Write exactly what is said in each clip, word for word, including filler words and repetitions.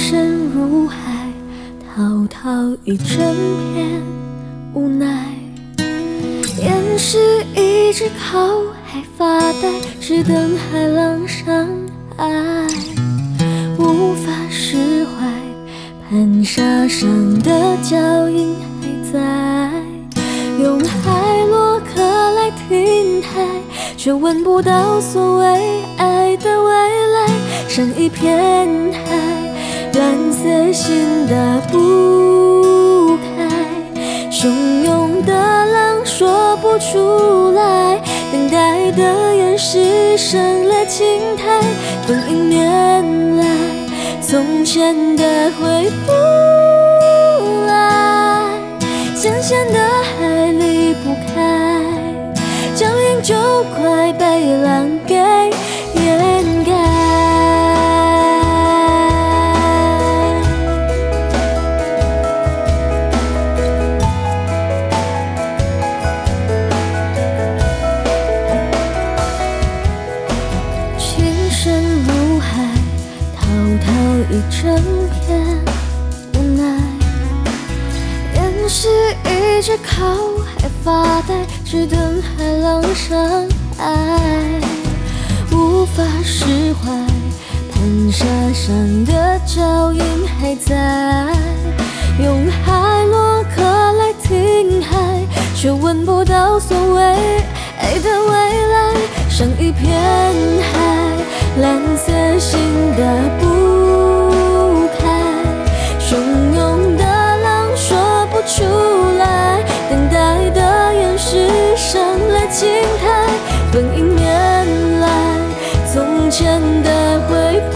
深如海，滔滔一整片无奈。厌世一直靠海发呆，只等海浪上岸，无法释怀。盘沙上的脚印还在，用海洛克来停台，却闻不到所谓爱的未来。像一片海，蓝色心打不开，汹涌的浪说不出来，等待的眼是生了青苔，风迎面来，从前的回不来，浅浅的海离不开，脚印就快被浪给掩盖。情深如海，滔滔一整片无奈。厌世一直靠海发呆，只等海浪上岸，无法释怀。盘沙上的脚印还在，用海洛克来停海，却闻不到所谓爱的未来。像一片海，蓝色心打不开，汹涌的浪说不出来，等待的眼是上了青苔，风迎面来，从前的回不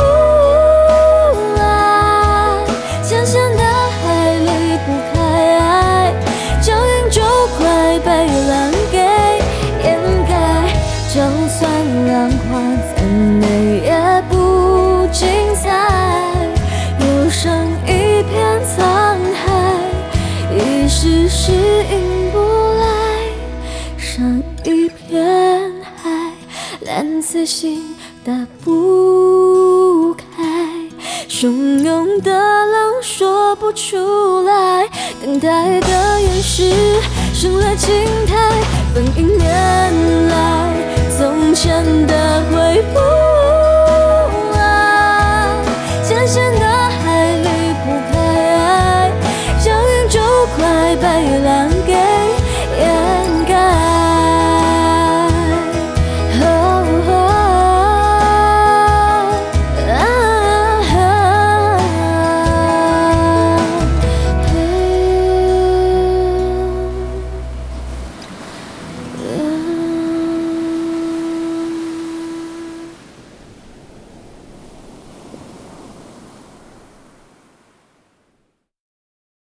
来，浅浅的海离不开，脚印就快被浪给掩盖。就算浪花再美也不精彩，又剩一片沧海，一时适应不来。上一片海，蓝色心打不开，汹涌的浪说不出来，等待的眼是生了青苔，风迎面来，从前的回不来，浅浅的海离不开，脚印就快被浪